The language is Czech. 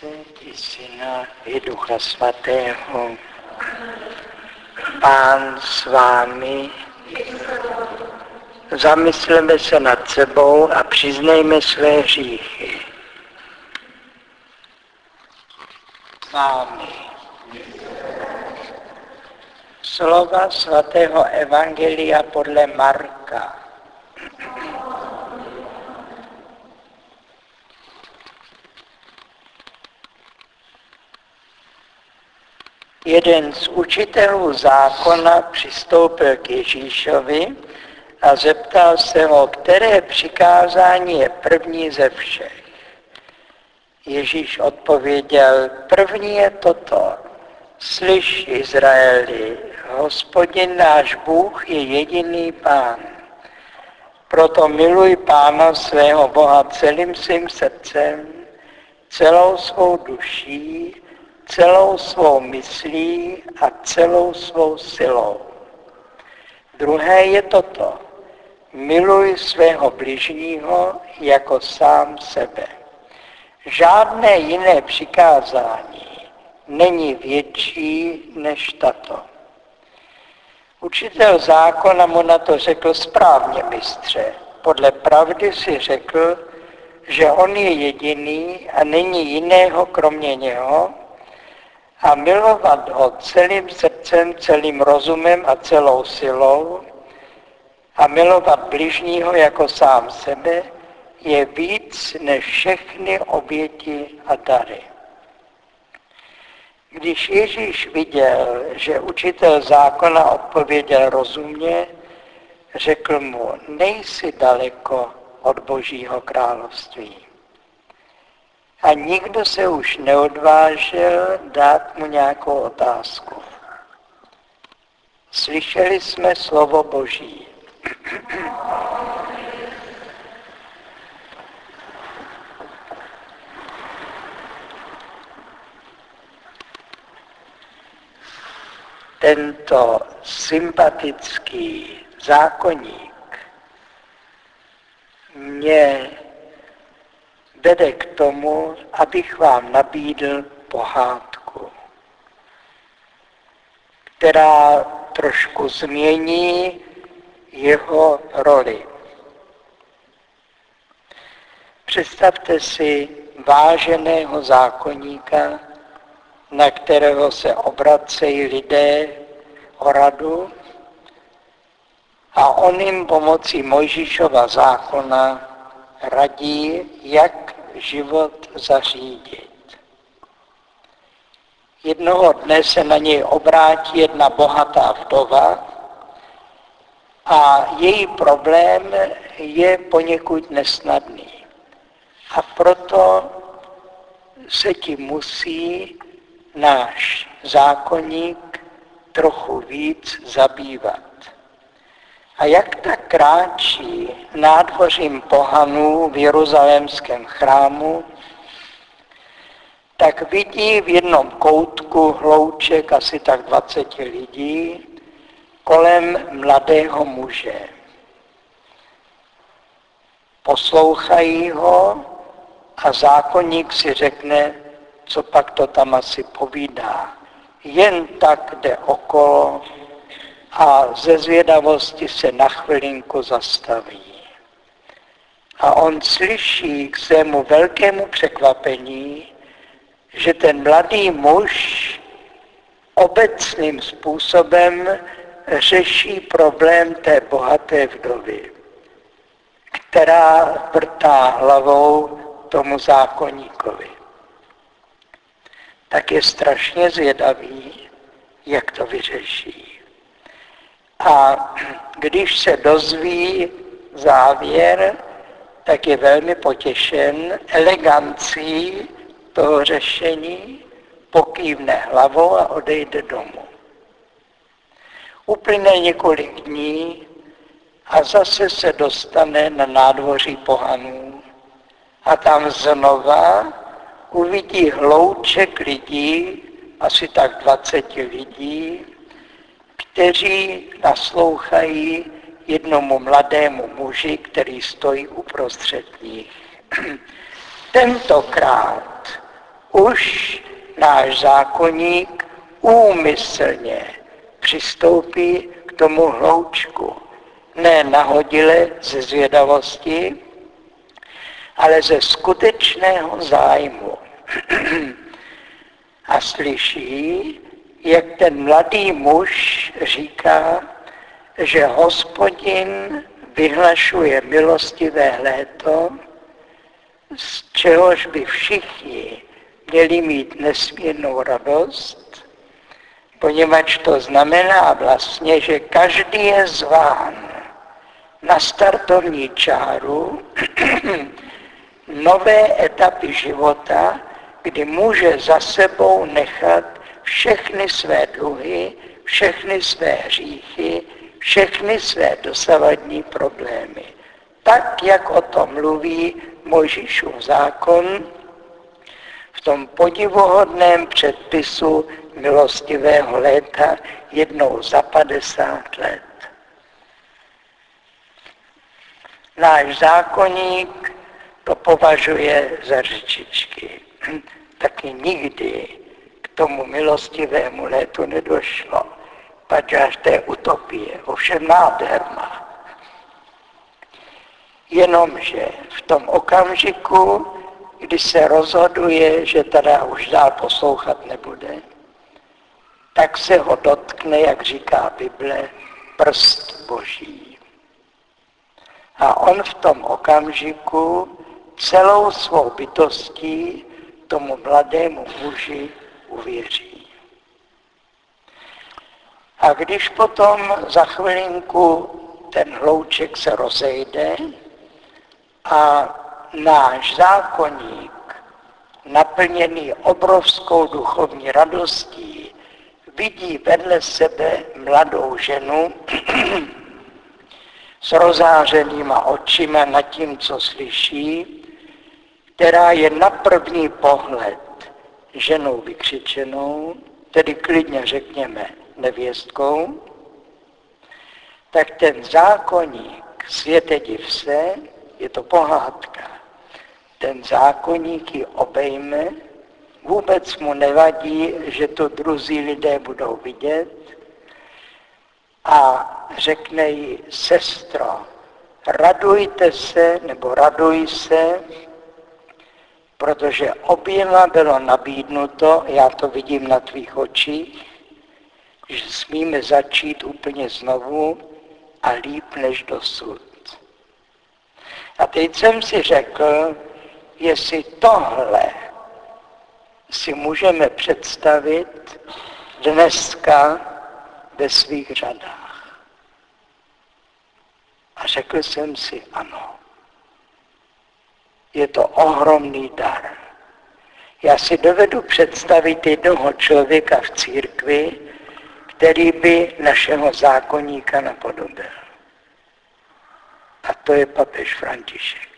Otce i Syna i Ducha Svatého. Pán s vámi. Zamysleme se nad sebou a přiznejme své hříchy. S vámi. Slova svatého Evangelia podle Marka. Jeden z učitelů zákona přistoupil k Ježíšovi a zeptal se ho, které přikázání je první ze všech. Ježíš odpověděl, první je toto. Slyš, Izraeli, Hospodin náš Bůh je jediný Pán. Proto miluj Pána svého Boha celým svým srdcem, celou svou duší, celou svou myslí a celou svou silou. Druhé je toto. Miluj svého bližního jako sám sebe. Žádné jiné přikázání není větší než tato. Učitel zákona mu na to řekl správně, mistře. Podle pravdy si řekl, že on je jediný a není jiného kromě něho, a milovat ho celým srdcem, celým rozumem a celou silou a milovat bližního jako sám sebe je víc než všechny oběti a dary. Když Ježíš viděl, že učitel zákona odpověděl rozumně, řekl mu, nejsi daleko od Božího království. A nikdo se už neodvážil dát mu nějakou otázku. Slyšeli jsme slovo Boží. Tento sympatický zákoník mě vede k tomu, abych vám nabídl pohádku, která trošku změní jeho roli. Představte si váženého zákoníka, na kterého se obracejí lidé o radu a on jim pomocí Mojžíšova zákona radí, jak život zařídit. Jednoho dne se na něj obrátí jedna bohatá vdova a její problém je poněkud nesnadný. A proto se tím musí náš zákoník trochu víc zabývat. A jak tak kráčí nádvořím pohanů v jeruzalémském chrámu, tak vidí v jednom koutku hlouček asi tak 20 lidí kolem mladého muže. Poslouchají ho a zákonník si řekne, co pak to tam asi povídá. Jen tak jde okolo a ze zvědavosti se na chvilinku zastaví. A on slyší k svému velkému překvapení, že ten mladý muž obecným způsobem řeší problém té bohaté vdovy, která vrtá hlavou tomu zákonníkovi. Tak je strašně zvědavý, jak to vyřeší. A když se dozví závěr, tak je velmi potěšen elegancí toho řešení, pokývne hlavou a odejde domů. Uplyne několik dní a zase se dostane na nádvoří pohanů a tam znova uvidí hlouček lidí, asi tak 20 lidí, kteří naslouchají jednomu mladému muži, který stojí uprostřed nich. Tentokrát už náš zákoník úmyslně přistoupí k tomu hloučku. Ne nahodile ze zvědavosti, ale ze skutečného zájmu. A slyší, jak ten mladý muž říká, že Hospodin vyhlašuje milostivé léto, z čehož by všichni měli mít nesmírnou radost, poněvadž to znamená vlastně, že každý je zván na startovní čáru nové etapy života, kdy může za sebou nechat všechny své dluhy, všechny své hříchy, všechny své dosavadní problémy. Tak, jak o tom mluví Mojžíšův zákon v tom podivuhodném předpisu milostivého léta jednou za 50 let. Náš zákoník to považuje za řečičky. Taky nikdy k tomu milostivému létu nedošlo. Pač až to je utopie, ovšem nádherná. Jenomže v tom okamžiku, kdy se rozhoduje, že teda už dál poslouchat nebude, tak se ho dotkne, jak říká Bible, prst Boží. A on v tom okamžiku celou svou bytostí tomu mladému muži uvěří. A když potom za chvilinku ten hlouček se rozejde a náš zákoník, naplněný obrovskou duchovní radostí, vidí vedle sebe mladou ženu s rozářenýma očima nad tím, co slyší, která je na první pohled ženou vykřičenou, tedy klidně řekněme nevěstkou, tak ten zákoník světe div se, je to pohádka. Ten zákoník ji obejme, vůbec mu nevadí, že to druzí lidé budou vidět a řekne jí, sestro, radujte se, nebo raduj se, protože oběma bylo nabídnuto, já to vidím na tvých očích, že smíme začít úplně znovu a líp než dosud. A teď jsem si řekl, jestli tohle si můžeme představit dneska ve svých řadách. A řekl jsem si ano. Je to ohromný dar. Já si dovedu představit jednoho člověka v církvi, který by našeho zákoníka napodobil. A to je papež František.